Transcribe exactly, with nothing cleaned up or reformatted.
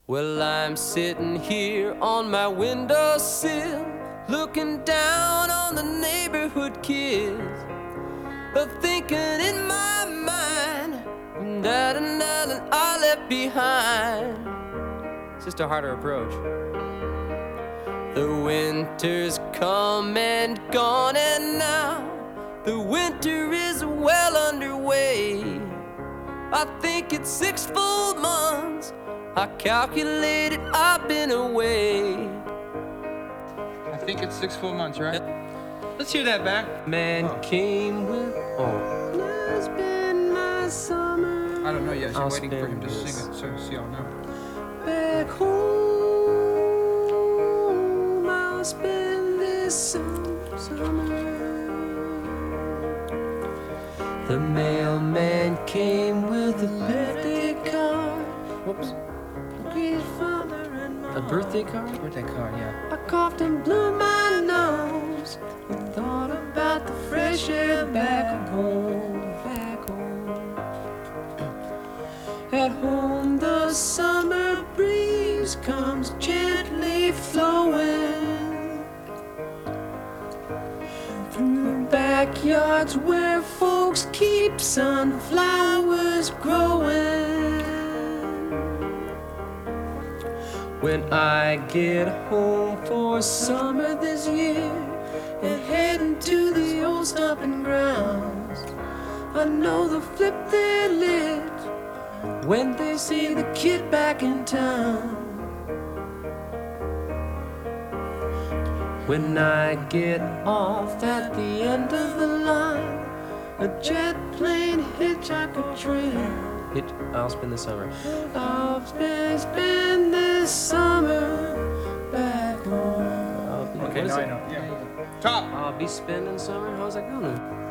Well, I'm sitting here on my windowsill, looking down on the neighborhood kids, a thinking in my mind that another I left behind. It's just a harder approach. The winter's come and gone, and now the winter is well underway. I think it's six full months, I calculated I've been away. I think it's six full months, right? Let's hear that back. Man Oh. came with, oh. It's been my summer. I don't know yet. I'm I'll waiting for him to spend sing this it so, so y'all know. Back home, I'll spend this sum- summer. The mailman came with a birthday card. Whoops. Grandfather and mom. A birthday card? Birthday card, yeah. I coughed and blew my nose and thought about the fresh air back home, back home. At home the summer breeze comes gently flowing through backyards where folks keep sunflowers growing. When I get home for summer this year and heading to the old stomping grounds, I know they'll flip their lids when they see the kid back in town. When I get off at the end of the line, a jet plane, hitchhiker train, Hitch, I'll spend the summer. I'll spend, spend this summer back home. I'll be, Okay, what is now I it? know. Yeah. Top! I'll be spending summer. How's that going?